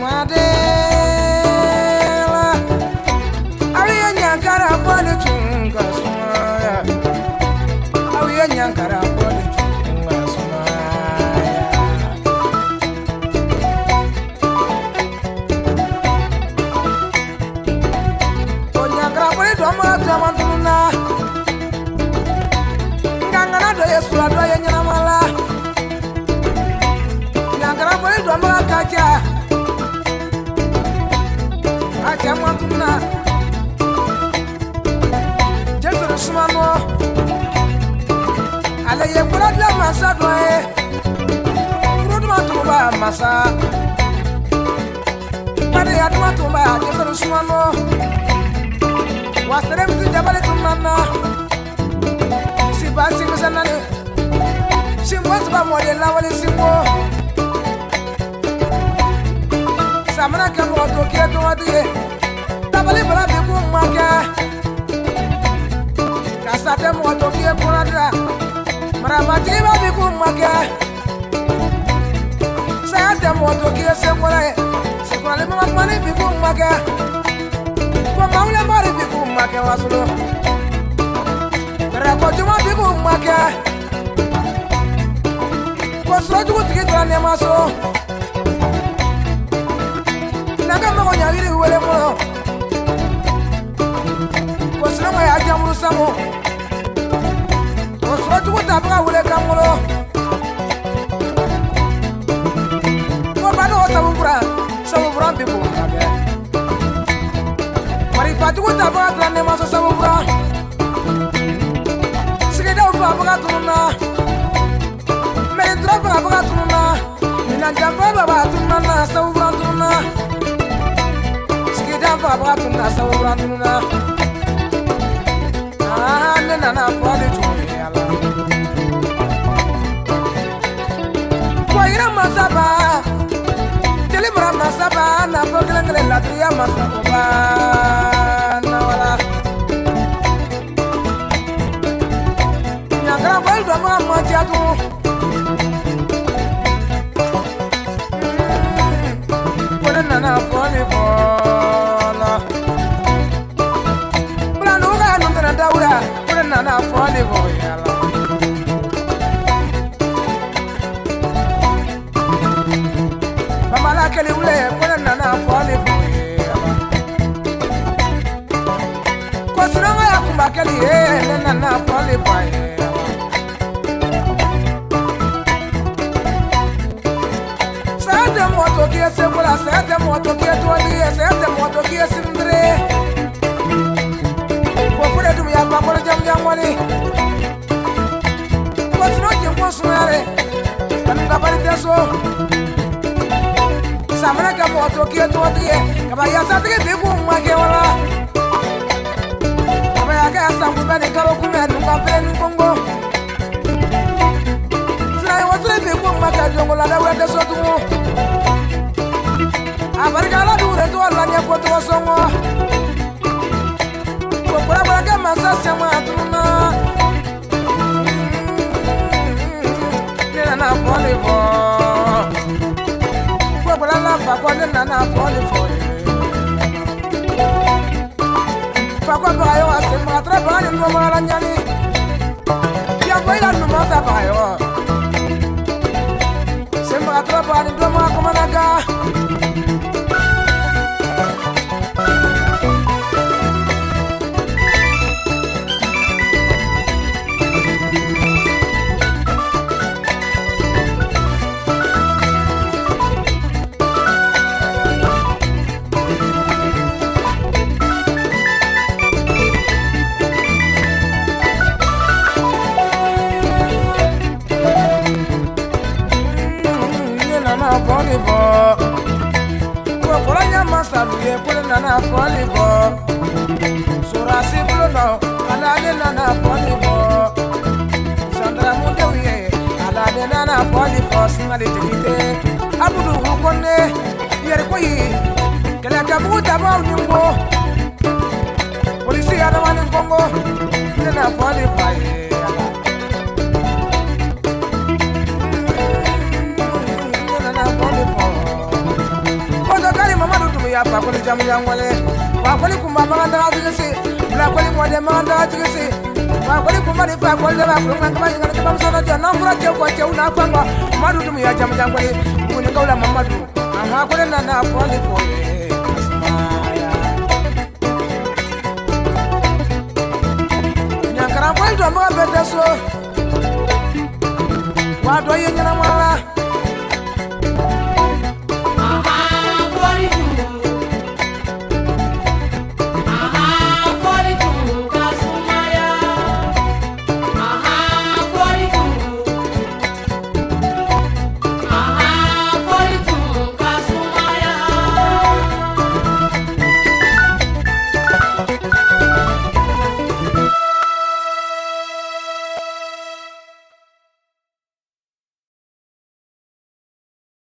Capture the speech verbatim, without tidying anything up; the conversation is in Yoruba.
Madela Awiya nyankara pole chunga sumaya Awiya nyankara pole chunga sumaya O nyankara pole doma doma tununa Ngangana do yesu la do yenyana mala Nyankara pole doma kacha Achamatuna Jesu Sumano Ale ye kula la masa doe Rudma tumba masa Pare ya tumba tumba Jesu Sumano Wasere msi jabale tumana Si basi msanane Simbo tiba mwade la wale simbo Samana kamo tokia tuwadie Tabali bala biku mwake Kasate mwa tokia kunadra Maramati ba biku mwake Sayate mwa tokia sekwale Sekwale mwa kumani biku mwake Kwa maule mbari biku mwake wasulo Rako juma biku mwake Kwa suro jugu tiki tura nemaso Naga mwa nyawiri uwele mwa Kosirama ya jamuru samo Kosiro tuku tabuka wule kamulo Kobano o sabubura Sabubura bibu kabe Marifa tuku tabuka trane maso sabubura Sigeda ufa abuka tununa Melintra ufa abuka tununa Ninanjamba baba tununa sabubura tununa Sigeda ufa abuka tununa sabubura tununa Ah, nena na fali chumi ala. Kwa ira masaba, telebra masaba na fokelengele la tuya masaba na wala. Nyangara bal do ma matiatu. Kwa nena na fali bola. Daura, put another funny boy. Mama like a little, put another funny boy. Cause no, I come back and another funny boy. Set them what to get, set them what to get to a year, set them what to get in three. Papa jam jam wani What's not your personality? Can you cover it so? Samana Kamoto Kia to the Kabaya Sati, the boom, my Gawala Kabaya Sam Bani Karokum and Kapen Congo. So I was the boom, my Kajongola, where the Soto Abarigala do the door, Lania Poto Songo. Kurabaga masasa matuna Nena na volleyball Kurabala la fakwa nena na volleyball Fakwa bayo asema trabani ngoma la nyani Ya kwaila numasa bayo Sema trabani ngoma kumanaga volleyball. Kwa kolanya masaluye kule nana volleyball. Sura simple no, alade nana volleyball. Sandra Mudewiye, alade nana volleyball. Singali tikite, abudu hukone, yeri koi. Kele kabu tabal nimbo. Polisi adamani Congo, nana volleyball. Otoka ya fa ko jam jam wale fa ko ku ma ma da tigisi la ko mo de ma da tigisi fa ko ku ma ni fa ko de ba ko ma ma ngara ba so na na fura che ko che una fa ma madu dum ya jam jam wale ku ni gawla mamadu aha ko na na ko ni ko nya kara ko do ma be so wa do ye nyana ma